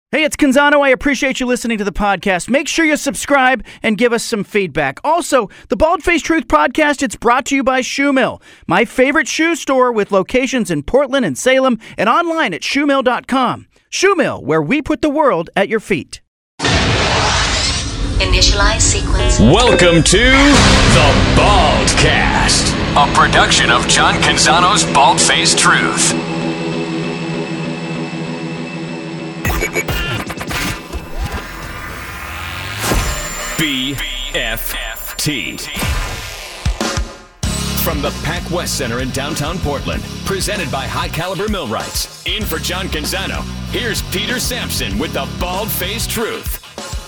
Hey, it's Canzano. I appreciate you listening to the podcast. Make sure you subscribe and give us some feedback. Also, the Bald Face Truth podcast, it's brought to you by Shoe Mill, my favorite shoe store with locations in Portland and Salem and online at shoemill.com. Shoe Mill, where we put the world at your feet. Initialize sequence. Welcome to the Baldcast, a production of John Canzano's Bald Face Truth. BFFT. From the Pac West Center in downtown Portland, presented by High Caliber Millwrights. In for John Canzano, here's Peter Sampson with the Bald Face Truth.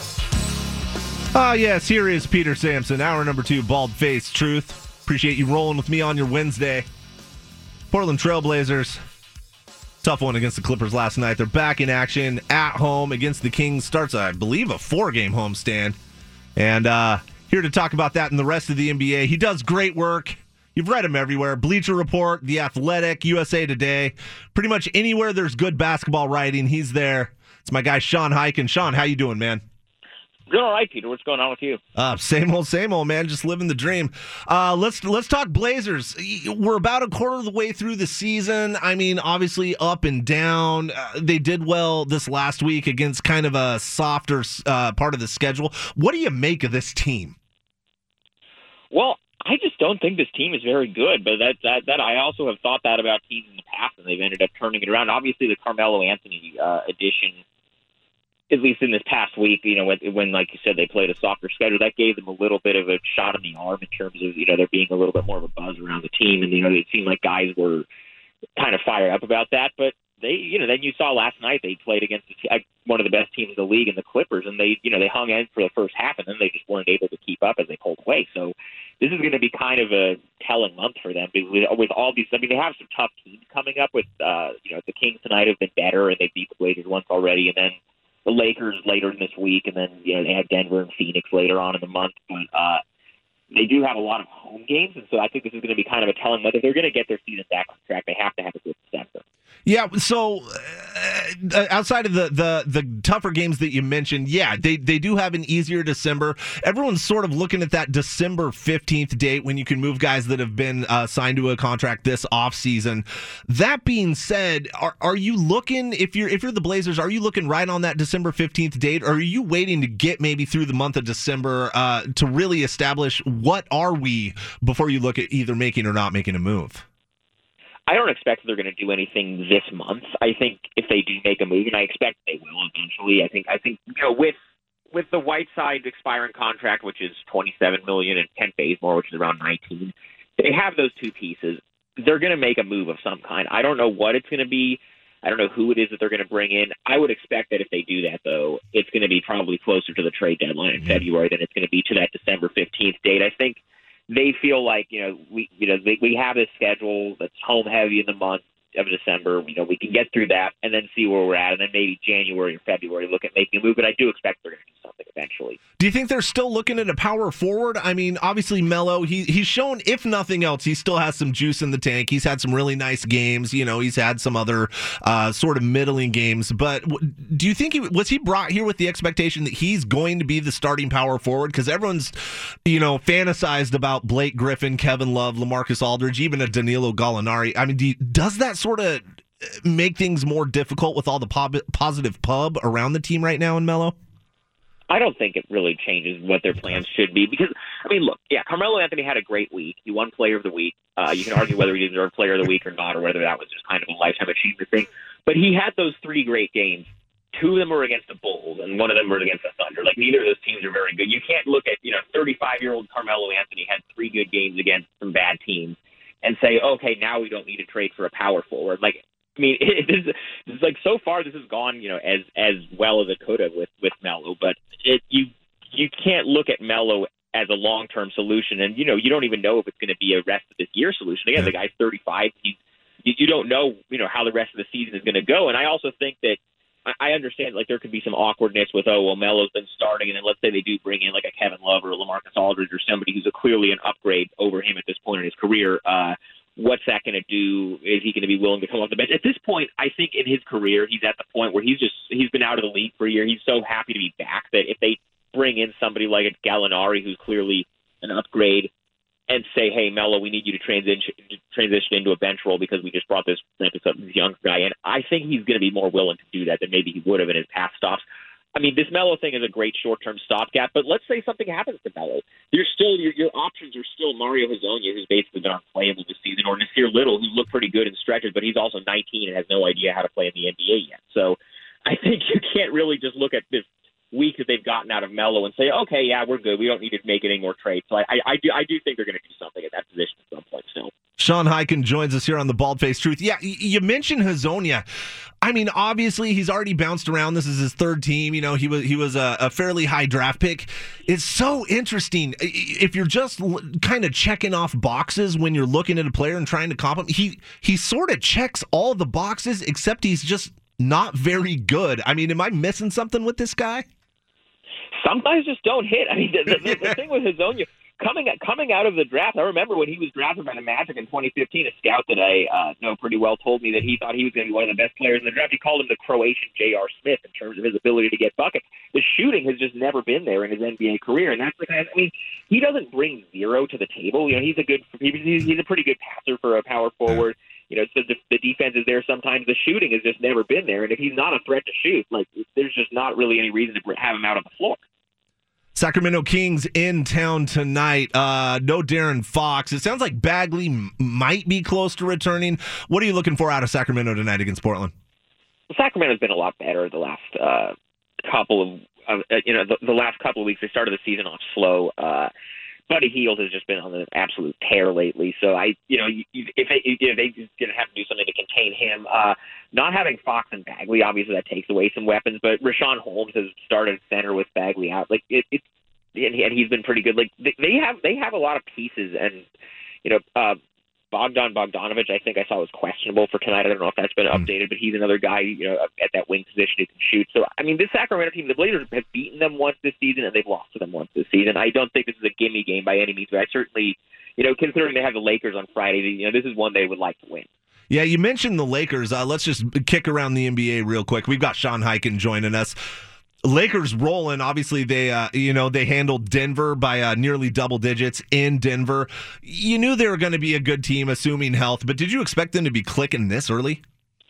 Yes, here is Peter Sampson, hour number 2, Bald Face Truth. Appreciate you rolling with me on your Wednesday. Portland Trailblazers, tough one against the Clippers last night. They're back in action at home against the Kings. Starts, I believe, a 4-game homestand. And here to talk about that and the rest of the NBA. He does great work. You've read him everywhere. Bleacher Report, The Athletic, USA Today. Pretty much anywhere there's good basketball writing, he's there. It's my guy, Sean Highkin. Sean, how you doing, man? Doing all right, Peter. What's going on with you? Same old, man. Just living the dream. Let's talk Blazers. We're about a quarter of the way through the season. I mean, obviously up and down. They did well this last week against kind of a softer part of the schedule. What do you make of this team? Well, I just don't think this team is very good, but that I also have thought that about teams in the past, and they've ended up turning it around. Obviously, the Carmelo Anthony addition, at least in this past week, when, like you said, they played a softer schedule, that gave them a little bit of a shot in the arm in terms of, there being a little bit more of a buzz around the team. And, it seemed like guys were kind of fired up about that. But they, then you saw last night they played against one of the best teams in the league in the Clippers, and they hung in for the first half, and then they just weren't able to keep up as they pulled away. So this is going to be kind of a telling month for them with all these. I mean, they have some tough teams coming up with, the Kings tonight have been better, and they beat the Blazers once already, and then the Lakers later in this week, and then they have Denver and Phoenix later on in the month. But they do have a lot of home games, and so I think this is going to be kind of a telling whether they're going to get their season back on track. They have to have a good December. Yeah, so outside of the tougher games that you mentioned, they do have an easier December. Everyone's sort of looking at that December 15th date when you can move guys that have been signed to a contract this offseason. That being said, are you looking, if you're the Blazers, are you looking right on that December 15th date, or are you waiting to get maybe through the month of December to really establish what are we before you look at either making or not making a move? I don't expect they're going to do anything this month. I think if they do make a move, and I expect they will eventually, I think with the Whiteside expiring contract, which is $27 million, and Kent Bazemore, which is around $19, they have those two pieces. They're going to make a move of some kind. I don't know what it's going to be. I don't know who it is that they're going to bring in. I would expect that if they do that, though, it's going to be probably closer to the trade deadline in February than it's going to be to that December 15th date. I think they feel like, we have this schedule that's home heavy in the month of December. We can get through that and then see where we're at, and then maybe January or February look at making a move. But I do expect they're going to do something eventually. Do you think they're still looking at a power forward? I mean, obviously Melo, he's shown, if nothing else, he still has some juice in the tank. He's had some really nice games. He's had some other sort of middling games. But do you think was he brought here with the expectation that he's going to be the starting power forward? Because everyone's, fantasized about Blake Griffin, Kevin Love, LaMarcus Aldridge, even a Danilo Gallinari. I mean, does that sort of make things more difficult with all the positive pub around the team right now in Melo? I don't think it really changes what their plans should be because, look, Carmelo Anthony had a great week. He won Player of the Week. You can argue whether he deserved Player of the Week or not, or whether that was just kind of a lifetime achievement thing. But he had those 3 great games. 2 of them were against the Bulls, and 1 of them were against the Thunder. Like, neither of those teams are very good. You can't look at, 35-year-old Carmelo Anthony had 3 good games against some bad teams and say, okay, now we don't need to trade for a power forward. Like, this is like, so far this has gone, as well as it could have with Melo, but you can't look at Melo as a long-term solution, and you don't even know if it's going to be a rest of this year solution. Again, the guy's 35. You don't know, how the rest of the season is going to go, and I also think that I understand, like, there could be some awkwardness with, Melo's been starting, and then let's say they do bring in, like, a Kevin Love or a LaMarcus Aldridge or somebody who's clearly an upgrade over him at this point in his career. what's that going to do? Is he going to be willing to come off the bench? At this point, I think in his career, he's at the point where he's been out of the league for a year. He's so happy to be back that if they bring in somebody like a Gallinari, who's clearly an upgrade, and say, hey, Melo, we need you to transition into a bench role because we just brought this young guy in, I think he's going to be more willing to do that than maybe he would have in his past stops. I mean, this Melo thing is a great short-term stopgap, but let's say something happens to Melo. Your options are still Mario Hezonja, who's basically been unplayable this season, or Nasir Little, who looked pretty good in stretches, but he's also 19 and has no idea how to play in the NBA yet. So I think you can't really just look at this week that they've gotten out of Melo and say, okay, yeah, we're good. We don't need to make any more trades. So I do think they're going to do something at that position at some point still. Sean Highkin joins us here on the Bald-Faced Truth. Yeah, you mentioned Hezonja. I mean, obviously, he's already bounced around. This is his third team. You know, he was a fairly high draft pick. It's so interesting. If you're just kind of checking off boxes when you're looking at a player and trying to comp him, he sort of checks all the boxes, except he's just not very good. I mean, am I missing something with this guy? Some guys just don't hit. I mean, the thing with Hezonja, coming out of the draft, I remember when he was drafted by the Magic in 2015, a scout that I know pretty well told me that he thought he was going to be one of the best players in the draft. He called him the Croatian J.R. Smith in terms of his ability to get buckets. The shooting has just never been there in his NBA career, and that's the kind of, I mean, he doesn't bring zero to the table. You know, he's a pretty good passer for a power forward. You know, so the defense is there sometimes. The shooting has just never been there, and if he's not a threat to shoot, like, there's just not really any reason to have him out on the floor. Sacramento Kings in town tonight. No Darren Fox. It sounds like Bagley might be close to returning. What are you looking for out of Sacramento tonight against Portland? Well, Sacramento's been a lot better the last couple of the last couple of weeks. They started the season off slow. Buddy Hield has just been on an absolute tear lately. So if they just going to have to do something to contain him, not having Fox and Bagley, obviously that takes away some weapons. But Rashawn Holmes has started center with Bagley out. Like and he's been pretty good. Like they have a lot of pieces, and Bogdan Bogdanovic, I think I saw was questionable for tonight. I don't know if that's been updated, but he's another guy, at that wing position who can shoot. So, I mean, this Sacramento team, the Blazers have beaten them once this season, and they've lost to them once this season. I don't think this is a gimme game by any means, but I certainly, considering they have the Lakers on Friday, this is one they would like to win. Yeah, you mentioned the Lakers. Let's just kick around the NBA real quick. We've got Sean Highkin joining us. Lakers rolling. Obviously, they handled Denver by nearly double digits in Denver. You knew they were going to be a good team, assuming health, but did you expect them to be clicking this early?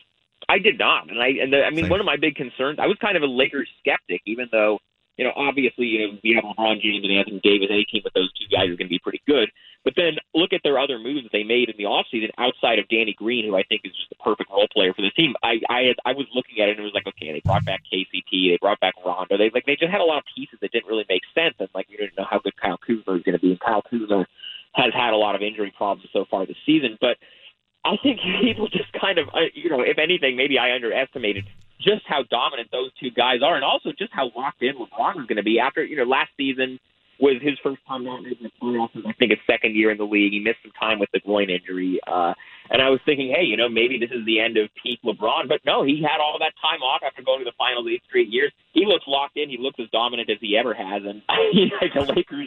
I did not, one of my big concerns. I was kind of a Lakers skeptic, even though obviously we have LeBron James and Anthony Davis. Any team with those two guys is going to be pretty good. But then look at their other moves that they made in the offseason outside of Danny Green, who I think is just the perfect role player for the team. I was looking at it and it was like, okay, they brought back KCP, they brought back Rondo. They just had a lot of pieces that didn't really make sense, and we didn't know how good Kyle Kuzma is going to be. And Kyle Kuzma has had a lot of injury problems so far this season. But I think people just kind of, if anything, maybe I underestimated just how dominant those two guys are, and also just how locked in LeBron was going to be after last season was his first time not making the playoffs. I think his second year in the league. He missed some time with the groin injury. And I was thinking, hey, maybe this is the end of peak LeBron. But no, he had all that time off after going to the finals 8 straight years. He looks locked in. He looks as dominant as he ever has. And the Lakers,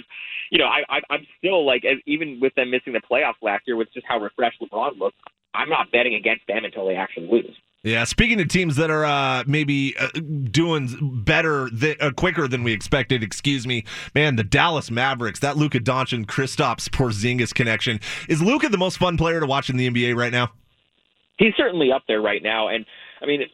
I'm still even with them missing the playoffs last year with just how refreshed LeBron looked, I'm not betting against them until they actually lose. Yeah, speaking of teams that are maybe doing better, quicker than we expected, man, the Dallas Mavericks, that Luka Doncic, Kristaps Porzingis connection. Is Luka the most fun player to watch in the NBA right now? He's certainly up there right now, and I mean,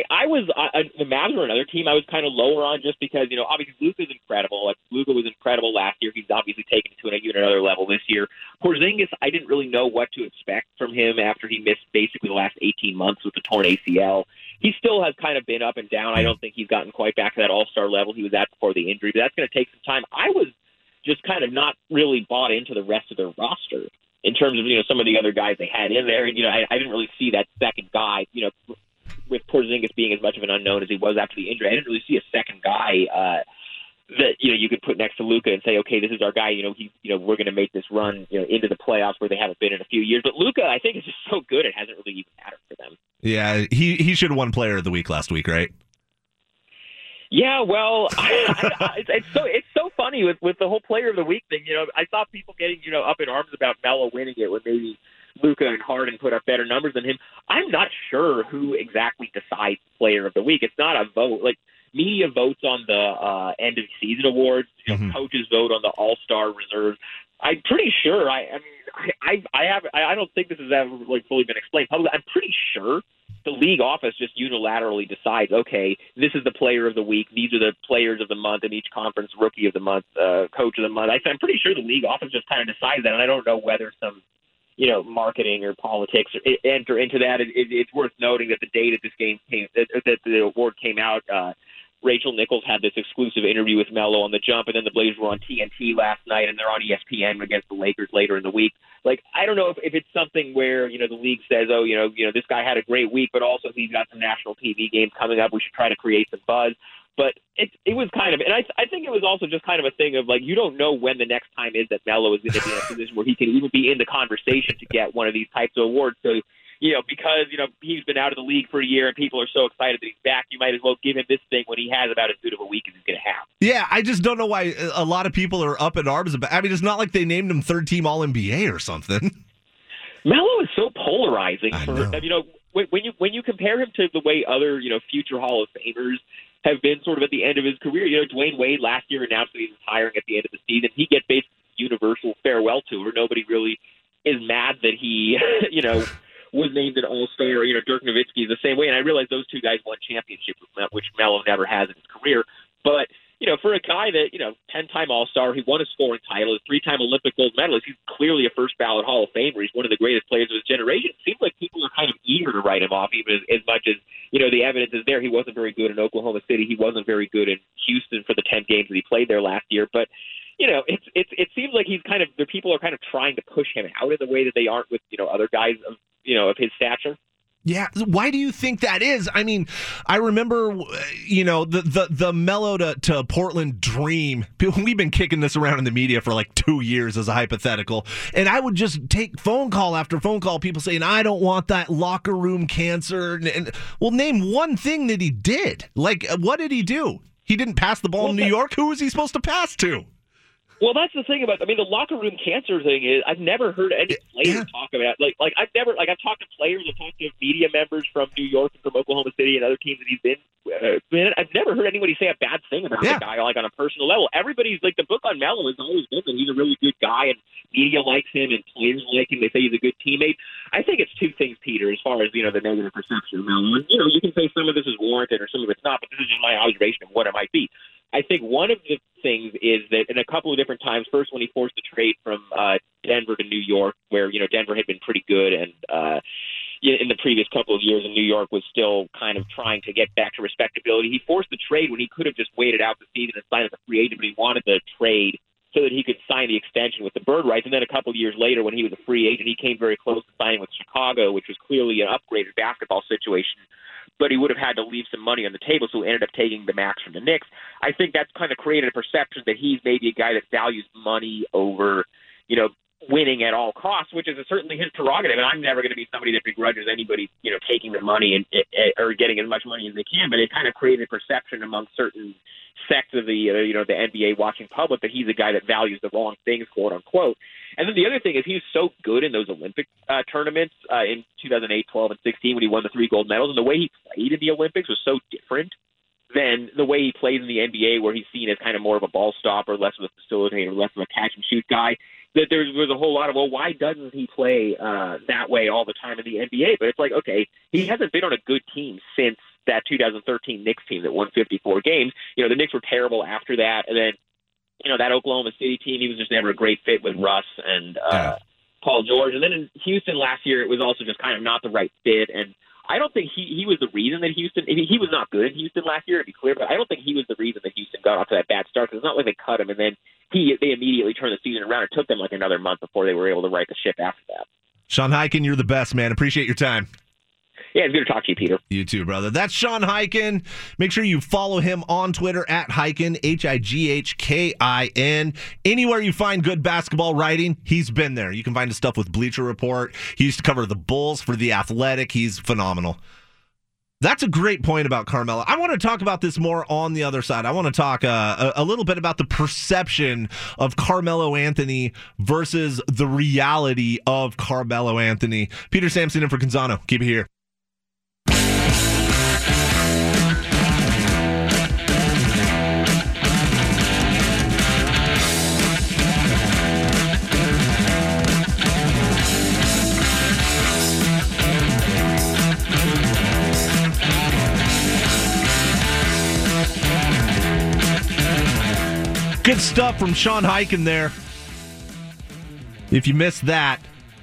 the Mavs were another team I was kind of lower on just because, obviously Luka's incredible. Luka was incredible last year. He's obviously taken it to even another level this year. Porzingis, I didn't really know what to expect from him after he missed basically the last 18 months with the torn ACL. He still has kind of been up and down. I don't think he's gotten quite back to that all-star level he was at before the injury, but that's going to take some time. I was just kind of not really bought into the rest of their roster in terms of, some of the other guys they had in there. And, I didn't really see that second guy, with Porzingis being as much of an unknown as he was after the injury. I didn't really see a second guy that you could put next to Luka and say, okay, this is our guy. We're going to make this run into the playoffs where they haven't been in a few years. But Luka, I think, is just so good it hasn't really even mattered for them. Yeah, he should have won Player of the Week last week, right? Yeah, well, it's so funny with the whole Player of the Week thing. I saw people getting up in arms about Melo winning it when maybe Luka and Harden put up better numbers than him. I'm not sure who exactly decides player of the week. It's not a vote. Like, media votes on the end of season awards. Coaches vote on the All-Star reserves. I'm pretty sure. I don't think this has ever fully been explained publicly. I'm pretty sure the league office just unilaterally decides, okay, this is the player of the week. These are the players of the month in each conference, rookie of the month, coach of the month. I'm pretty sure the league office just kind of decides that, and I don't know whether some marketing or politics enter into that. It's worth noting that the day that that the award came out, Rachel Nichols had this exclusive interview with Melo on The Jump, and then the Blazers were on TNT last night, and they're on ESPN against the Lakers later in the week. I don't know if it's something where, the league says, this guy had a great week, but also he's got some national TV games coming up. We should try to create some buzz. But it was kind of, and I think it was also just kind of a thing of you don't know when the next time is that Melo is going to be in a position where he can even be in the conversation to get one of these types of awards. So, because, he's been out of the league for a year and people are so excited that he's back, you might as well give him this thing when he has about as good of a week as he's going to have. Yeah, I just don't know why a lot of people are up in arms about. I mean, it's not like they named him third-team All-NBA or something. Melo is so polarizing. When you compare him to the way other, future Hall of Famers have been sort of at the end of his career. Dwayne Wade last year announced that he's retiring at the end of the season. He gets basically universal farewell tour. Nobody really is mad that he, was named an All-Star. Dirk Nowitzki is the same way. And I realize those two guys won championships, which Melo never has in his career. But, for a guy that, 10-time All-Star, he won a scoring title, a 3-time Olympic gold medalist, he's clearly a first-ballot Hall of Famer. He's one of the greatest players of his generation. It seems like people are kind of eager to write him off, even as much as, the evidence is there. He wasn't very good in Oklahoma City. He wasn't very good in Houston for the 10 games that he played there last year. But, it seems like the people are kind of trying to push him out in the way that they aren't with, other guys of his stature. Yeah, why do you think that is? I mean, I remember, the Melo to Portland dream. We've been kicking this around in the media for 2 years as a hypothetical, and I would just take phone call after phone call, people saying, I don't want that locker room cancer. And well, name one thing that he did. What did he do? He didn't pass the ball in New York. Who was he supposed to pass to? Well, that's the thing about. The locker room cancer thing is I've never heard any player talk about. I've talked to players, I've talked to media members from New York and from Oklahoma City and other teams that he's been. I've never heard anybody say a bad thing about the guy, on a personal level. Everybody's the book on Melo has always been that he's a really good guy and media likes him and players like him. They say he's a good teammate. I think it's two things, Peter, as far as the negative perception of Melo. And, you can say some of this is warranted or some of it's not, but this is just my observation of what it might be. I think one of the things is that in a couple of different times, first when he forced the trade from Denver to New York, where, Denver had been pretty good and in the previous couple of years and New York was still kind of trying to get back to respectability. He forced the trade when he could have just waited out the season and signed as a free agent, but he wanted the trade so that he could sign the extension with the bird rights. And then a couple of years later, when he was a free agent, he came very close to signing with Chicago, which was clearly an upgraded basketball situation. But he would have had to leave some money on the table, so he ended up taking the max from the Knicks. I think that's kind of created a perception that he's maybe a guy that values money over, winning at all costs, which is certainly his prerogative. And I'm never going to be somebody that begrudges anybody, taking the money and or getting as much money as they can. But it kind of created a perception among certain sects of the, the NBA watching public that he's a guy that values the wrong things, quote unquote. And then the other thing is he's so good in those Olympic tournaments in 2008, 12, and 16 when he won the 3 gold medals. And the way he played in the Olympics was so different than the way he plays in the NBA, where he's seen as kind of more of a ball stopper, less of a facilitator, less of a catch-and-shoot guy, that there was a whole lot of, well, why doesn't he play that way all the time in the NBA? But it's okay, he hasn't been on a good team since that 2013 Knicks team that won 54 games. The Knicks were terrible after that. And then, that Oklahoma City team, he was just never a great fit with Russ and Paul George. And then in Houston last year, it was also just kind of not the right fit. And I don't think he was the reason that Houston – he was not good in Houston last year, to be clear, but I don't think he was the reason that Houston got off to that bad start, because it's not like they cut him and then they immediately turned the season around. It took them another month before they were able to right the ship after that. Sean Highkin, you're the best, man. Appreciate your time. Yeah, it's good to talk to you, Peter. You too, brother. That's Sean Highkin. Make sure you follow him on Twitter at Highkin, Highkin. Anywhere you find good basketball writing, he's been there. You can find his stuff with Bleacher Report. He used to cover the Bulls for The Athletic. He's phenomenal. That's a great point about Carmelo. I want to talk about this more on the other side. I want to talk a little bit about the perception of Carmelo Anthony versus the reality of Carmelo Anthony. Peter Sampson in for Canzano. Keep it here. Good stuff from Sean Highkin there. If you missed that,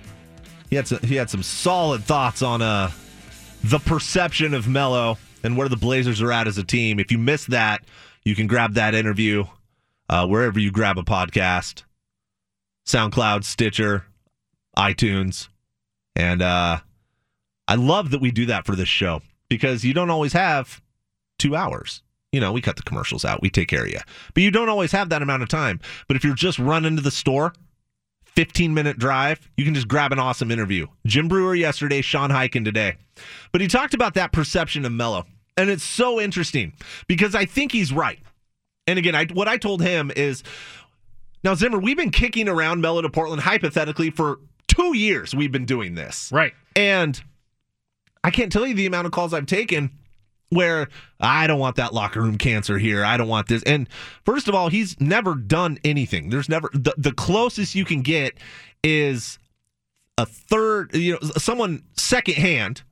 he had some solid thoughts on the perception of Melo and where the Blazers are at as a team. If you missed that, you can grab that interview wherever you grab a podcast. SoundCloud, Stitcher, iTunes. And I love that we do that for this show because you don't always have 2 hours. You know, we cut the commercials out. We take care of you. But you don't always have that amount of time. But if you're just running to the store, 15-minute drive, you can just grab an awesome interview. Jim Brewer yesterday, Sean Highkin today. But he talked about that perception of Melo. And it's so interesting because I think he's right. And again, what I told him is, now, Zimmer, we've been kicking around Melo to Portland hypothetically for 2 years. We've been doing this. Right. And I can't tell you the amount of calls I've taken where I don't want that locker room cancer here. I don't want this. And first of all, he's never done anything. There's never the closest you can get is a third, someone secondhand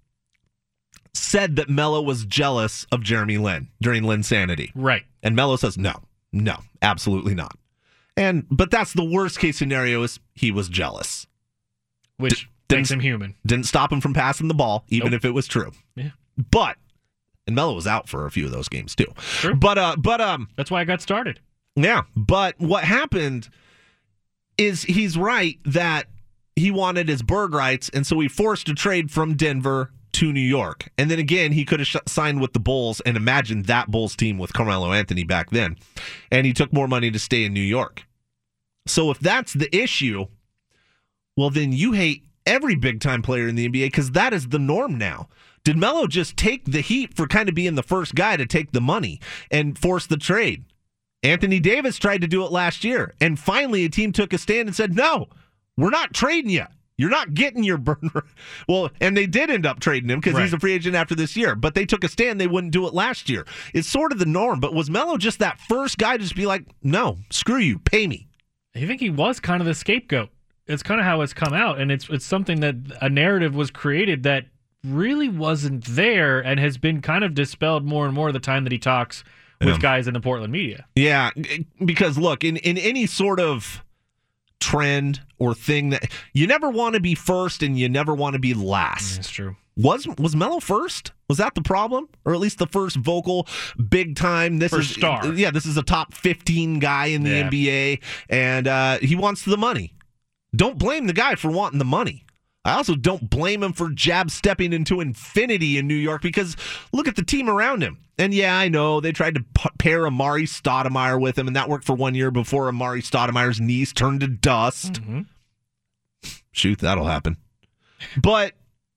said that Melo was jealous of Jeremy Lin during Linsanity. Right. And Melo says, no, absolutely not. But that's the worst case scenario is he was jealous. Which makes him human. Didn't stop him from passing the ball, even if it was true. Yeah. And Melo was out for a few of those games too. True. But that's why I got started. Yeah. But what happened is he's right that he wanted his bird rights, and so he forced a trade from Denver to New York. And then again, he could have signed with the Bulls and imagined that Bulls team with Carmelo Anthony back then. And he took more money to stay in New York. So if that's the issue, well, then you hate every big-time player in the NBA because that is the norm now. Did Melo just take the heat for kind of being the first guy to take the money and force the trade? Anthony Davis tried to do it last year, and finally a team took a stand and said, no, we're not trading you. You're not getting your burner. Well, and they did end up trading him because he's a free agent after this year, but they took a stand. They wouldn't do it last year. It's sort of the norm, but was Melo just that first guy to just be like, no, screw you, pay me? I think he was kind of the scapegoat. It's kind of how it's come out, and it's something that a narrative was created that really wasn't there and has been kind of dispelled more and more the time that he talks with guys in the Portland media. Yeah, because look, in any sort of trend or thing that you never want to be first and you never want to be last. That's true. Was Melo first? Was that the problem? Or at least the first vocal big time? First star. Yeah, this is a top 15 guy in the NBA, and he wants the money. Don't blame the guy for wanting the money. I also don't blame him for jab stepping into infinity in New York because look at the team around him. And yeah, I know they tried to pair Amari Stoudemire with him, and that worked for 1 year before Amari Stoudemire's knees turned to dust. Mm-hmm. Shoot, that'll happen. But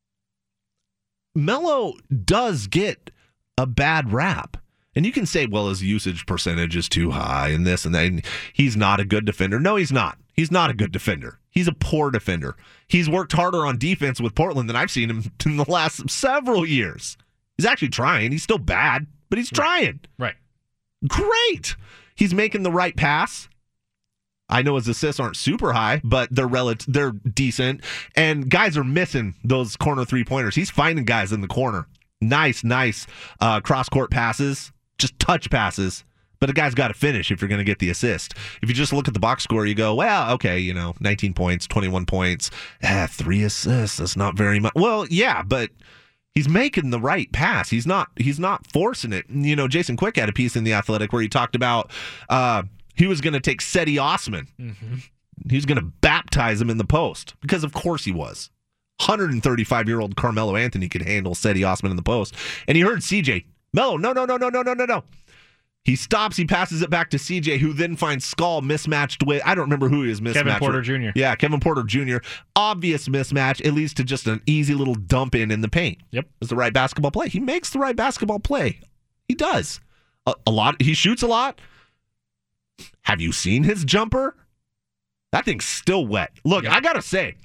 Melo does get a bad rap. And you can say, well, his usage percentage is too high and this and that. And he's not a good defender. No, he's not. He's not a good defender. He's a poor defender. He's worked harder on defense with Portland than I've seen him in the last several years. He's actually trying. He's still bad, but he's trying. Right. Great. He's making the right pass. I know his assists aren't super high, but they're decent. And guys are missing those corner three-pointers. He's finding guys in the corner. Nice cross-court passes, just touch passes. But a guy's got to finish if you're going to get the assist. If you just look at the box score, you go, well, okay, 19 points, 21 points, 3 assists. That's not very much. Well, yeah, but he's making the right pass. He's not forcing it. Jason Quick had a piece in The Athletic where he talked about he was going to take Cedi Osman. Mm-hmm. He was going to baptize him in the post because, of course, he was. 135-year-old Carmelo Anthony could handle Cedi Osman in the post. And he heard CJ, Melo, no. He stops, he passes it back to CJ, who then finds Skull mismatched with, I don't remember who he was mismatched Kevin Porter with. Jr. Yeah, Kevin Porter Jr. Obvious mismatch. It leads to just an easy little dump in the paint. Yep. It's the right basketball play. He makes the right basketball play. He does. A lot. He shoots a lot. Have you seen his jumper? That thing's still wet. Look, I got to say,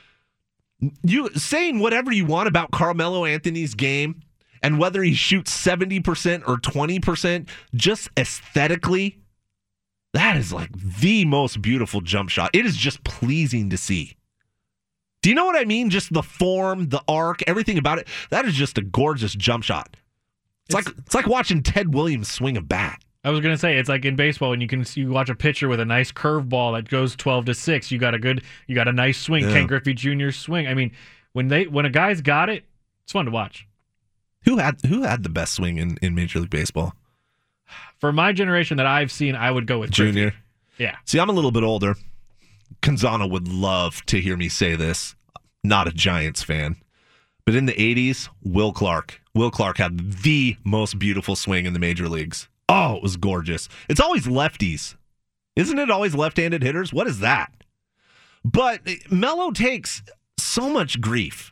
you saying whatever you want about Carmelo Anthony's game, and whether he shoots 70% or 20%, just aesthetically, that is like the most beautiful jump shot. It is just pleasing to see. Do you know what I mean? Just the form, the arc, everything about it. That is just a gorgeous jump shot. It's like watching Ted Williams swing a bat. I was gonna say it's like in baseball when you watch a pitcher with a nice curveball that goes 12-6. You got a nice swing. Yeah. Ken Griffey Jr.'s swing. I mean, when a guy's got it, it's fun to watch. Who had the best swing in Major League Baseball? For my generation that I've seen, I would go with Griffey. Junior. Yeah. See, I'm a little bit older. Canzano would love to hear me say this. Not a Giants fan. But in the 80s, Will Clark. Will Clark had the most beautiful swing in the major leagues. Oh, it was gorgeous. It's always lefties. Isn't it always left-handed hitters? What is that? But Melo takes so much grief.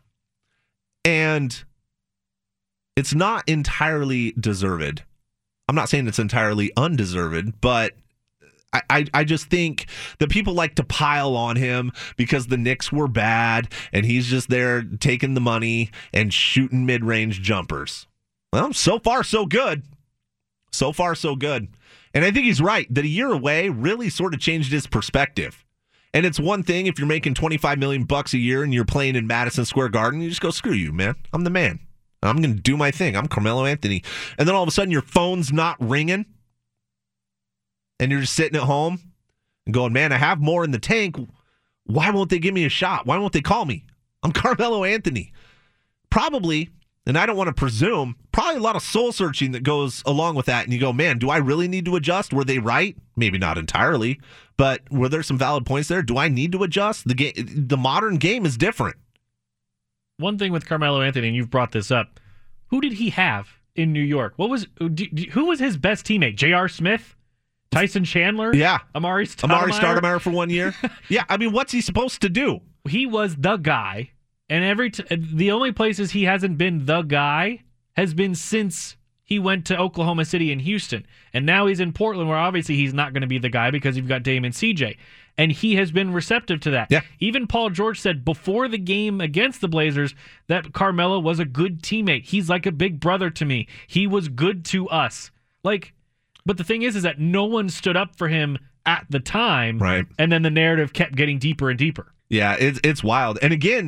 And it's not entirely deserved. I'm not saying it's entirely undeserved, but I just think that people like to pile on him because the Knicks were bad and he's just there taking the money and shooting mid-range jumpers. Well, so far, so good. So far, so good. And I think he's right that a year away really sort of changed his perspective. And it's one thing if you're making $25 million a year and you're playing in Madison Square Garden, you just go, screw you, man. I'm the man. I'm going to do my thing. I'm Carmelo Anthony. And then all of a sudden your phone's not ringing and you're just sitting at home and going, man, I have more in the tank. Why won't they give me a shot? Why won't they call me? I'm Carmelo Anthony. Probably, and I don't want to presume, probably a lot of soul searching that goes along with that. And you go, man, do I really need to adjust? Were they right? Maybe not entirely, but were there some valid points there? Do I need to adjust? The modern game is different. One thing with Carmelo Anthony, and you've brought this up, who did he have in New York? Who was his best teammate? J.R. Smith? Tyson Chandler? Yeah. Amari Stoudemire for 1 year? Yeah, I mean, what's he supposed to do? He was the guy, and the only places he hasn't been the guy has been since he went to Oklahoma City and Houston. And now he's in Portland, where obviously he's not going to be the guy because you've got Dame and CJ. And he has been receptive to that. Yeah. Even Paul George said before the game against the Blazers that Carmelo was a good teammate. He's like a big brother to me. He was good to us. But the thing is that no one stood up for him at the time. Right. And then the narrative kept getting deeper and deeper. Yeah, it's wild. And again,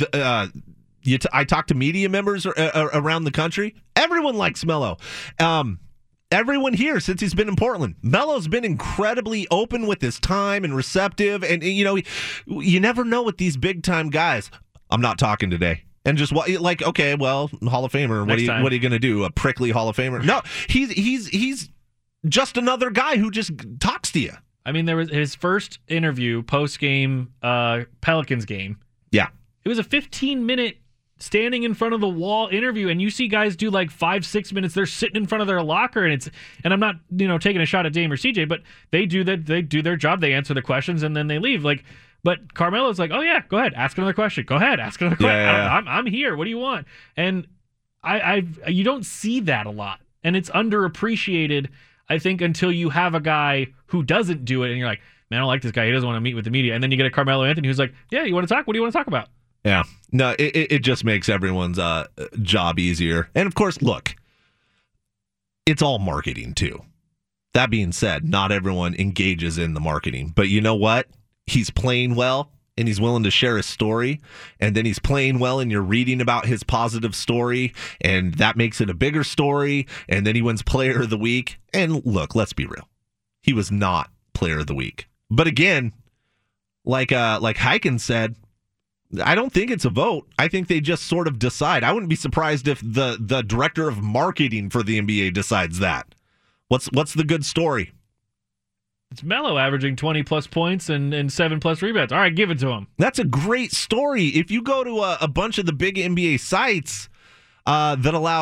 I talk to media members around the country. Everyone likes Melo. Everyone here, since he's been in Portland, Melo's been incredibly open with his time and receptive. And, you never know with these big-time guys. I'm not talking today. And just okay, well, Hall of Famer. What are you going to do? A prickly Hall of Famer? No, he's just another guy who just talks to you. I mean, there was his first interview post-game Pelicans game. Yeah. It was a 15-minute standing in front of the wall interview, and you see guys do 5-6 minutes. They're sitting in front of their locker, and I'm not taking a shot at Dame or CJ, but they do their job. They answer the questions and then they leave. But Carmelo's like, oh yeah, go ahead, ask another question. Go ahead, ask another question. Yeah. I'm here. What do you want? And you don't see that a lot, and it's underappreciated, I think, until you have a guy who doesn't do it, and you're like, man, I don't like this guy. He doesn't want to meet with the media. And then you get a Carmelo Anthony who's like, yeah, you want to talk? What do you want to talk about? Yeah. No, it just makes everyone's job easier. And of course, look, it's all marketing too. That being said, not everyone engages in the marketing. But you know what? He's playing well, and he's willing to share his story. And then he's playing well, and you're reading about his positive story, and that makes it a bigger story. And then he wins Player of the Week. And look, let's be real. He was not Player of the Week. But again, like Heiken said, I don't think it's a vote. I think they just sort of decide. I wouldn't be surprised if the director of marketing for the NBA decides that. What's the good story? It's Melo averaging 20-plus points and 7-plus rebounds. All right, give it to him. That's a great story. If you go to a bunch of the big NBA sites that allow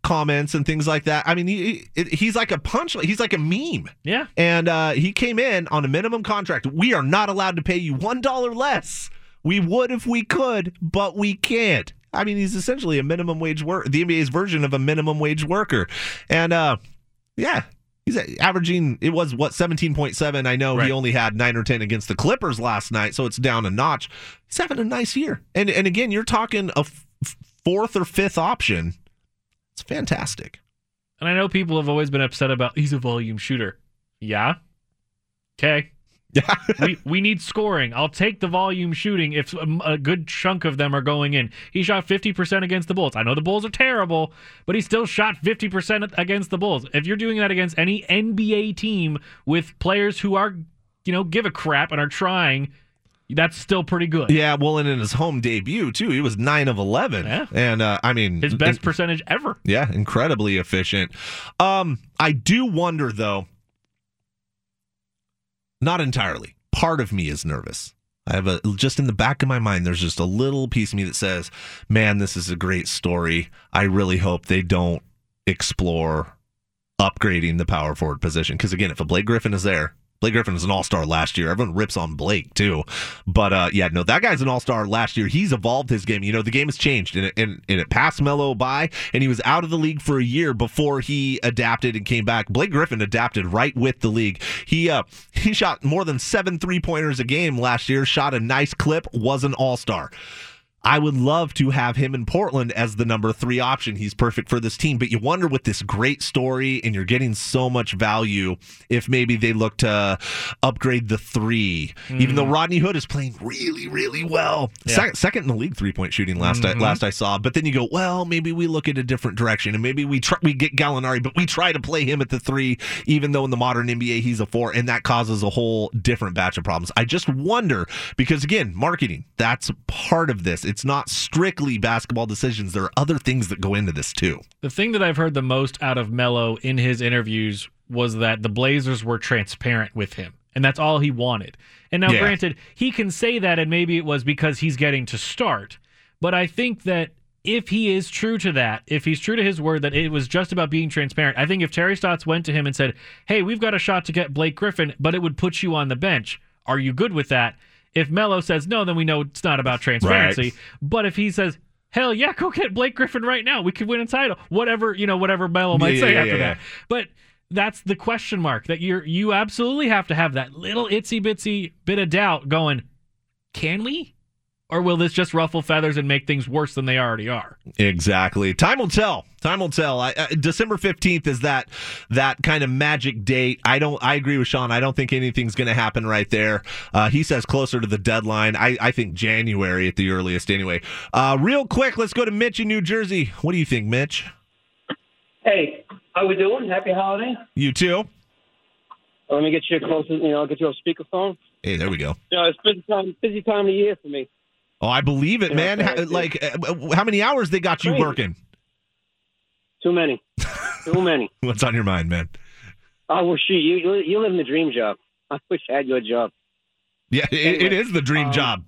comments and things like that. I mean, he's like a punchline. He's like a meme. Yeah. And he came in on a minimum contract. We are not allowed to pay you $1 less. We would if we could, but we can't. I mean, he's essentially a minimum wage worker, the NBA's version of a minimum wage worker. And, yeah, he's averaging, it was, 17.7. I know He only had 9 or 10 against the Clippers last night, so it's down a notch. He's having a nice year. And again, you're talking a fourth or fifth option. It's fantastic. And I know people have always been upset about he's a volume shooter. Yeah. Okay. we need scoring. I'll take the volume shooting if a good chunk of them are going in. He shot 50% against the Bulls. I know the Bulls are terrible, but he still shot 50% against the Bulls. If you're doing that against any NBA team with players who are, give a crap and are trying, that's still pretty good. Yeah, well, and in his home debut, too, he was 9 of 11. Yeah. And, I mean... his best percentage ever. Yeah, incredibly efficient. I do wonder, though, not entirely. Part of me is nervous. I have just in the back of my mind, there's just a little piece of me that says, man, this is a great story. I really hope they don't explore upgrading the power forward position. Because, again, if a Blake Griffin is there, Blake Griffin was an all-star last year. Everyone rips on Blake, too. But, that guy's an all-star last year. He's evolved his game. The game has changed, and it passed Melo by, and he was out of the league for a year before he adapted and came back. Blake Griffin adapted right with the league. He shot more than 7 3-pointers a game last year, shot a nice clip, was an all-star. I would love to have him in Portland as the number 3 option. He's perfect for this team. But you wonder with this great story, and you're getting so much value, if maybe they look to upgrade the 3. Even though Rodney Hood is playing really, really well. Yeah. Second in the league 3-point shooting last I saw. But then you go, well, maybe we look at a different direction. And maybe we get Gallinari, but we try to play him at the 3, even though in the modern NBA he's a 4. And that causes a whole different batch of problems. I just wonder, because again, marketing, that's part of this. It's not strictly basketball decisions. There are other things that go into this too. The thing that I've heard the most out of Melo in his interviews was that the Blazers were transparent with him, and that's all he wanted. And now, granted, he can say that, and maybe it was because he's getting to start. But I think that if he is true to that, if he's true to his word that it was just about being transparent, I think if Terry Stotts went to him and said, hey, we've got a shot to get Blake Griffin, but it would put you on the bench. Are you good with that? If Melo says no, then we know it's not about transparency. Right. But if he says, hell yeah, go get Blake Griffin right now, we could win a title. Whatever Melo might say after that. But that's the question mark, that you absolutely have to have that little itsy bitsy bit of doubt going, can we? Or will this just ruffle feathers and make things worse than they already are? Exactly. Time will tell. December 15th is that kind of magic date. I agree with Sean. I don't think anything's going to happen right there. He says closer to the deadline. I think January at the earliest anyway. Real quick, let's go to Mitch in New Jersey. What do you think, Mitch? Hey, how we doing? Happy holiday. You too. Let me get you closer. I'll get you on speakerphone. Hey, there we go. It's busy time of the year for me. Oh, I believe it, man. How many hours they got you working? Too many. What's on your mind, man? Oh, well, shoot, you live in the dream job. I wish I had your job. Yeah, it is the dream job.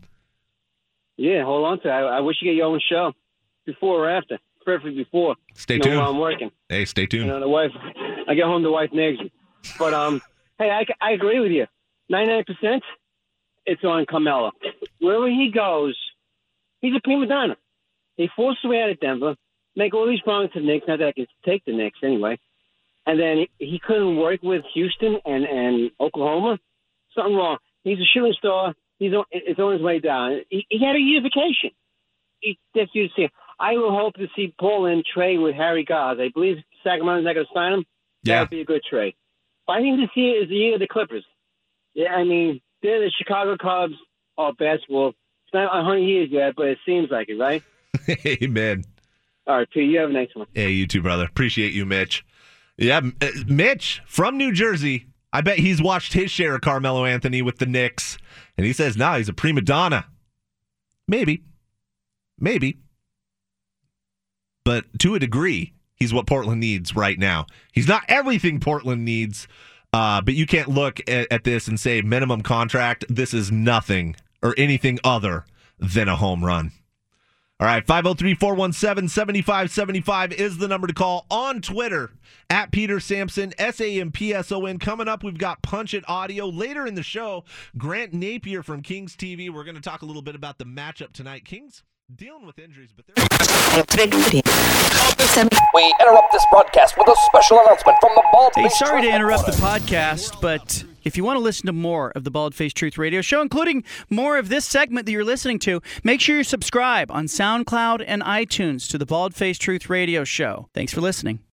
Yeah, hold on to it. I wish you get your own show before or after. Preferably before. Stay tuned. While I'm working. Hey, stay tuned. The wife, I get home, the wife nags me. But, hey, I agree with you. 99%. It's on Carmelo. Wherever he goes, he's a prima donna. He forced his way out of Denver, make all these promises to the Knicks, not that I can take the Knicks anyway, and then he couldn't work with Houston and Oklahoma. Something wrong. He's a shooting star. It's on his way down. He had a year vacation. That's you see. I will hope to see Portland trade with Harry Giles. I believe Sacramento's not going to sign him. Yeah. That would be a good trade. But I think this year is the year of the Clippers. Yeah, I mean, they're the Chicago Cubs of basketball. It's not 100 years yet, but it seems like it, right? Amen. All right, Pete, you have a nice one. Hey, you too, brother. Appreciate you, Mitch. Yeah, Mitch from New Jersey. I bet he's watched his share of Carmelo Anthony with the Knicks, and he says, he's a prima donna. Maybe. But to a degree, he's what Portland needs right now. He's not everything Portland needs, but you can't look at this and say minimum contract. This is nothing or anything other than a home run. All right, 503-417-7575 is the number to call. On Twitter, at Peter Sampson, SAMPSON. Coming up, we've got Punch It Audio. Later in the show, Grant Napier from Kings TV. We're going to talk a little bit about the matchup tonight. Kings dealing with injuries, but they're... We interrupt this broadcast with a special announcement from the Bald Hey, Face sorry to Truth interrupt the Headquarters. podcast, but if you want to listen to more of the Bald Face Truth Radio Show, including more of this segment that you're listening to, make sure you subscribe on SoundCloud and iTunes to the Bald Face Truth Radio Show. Thanks for listening.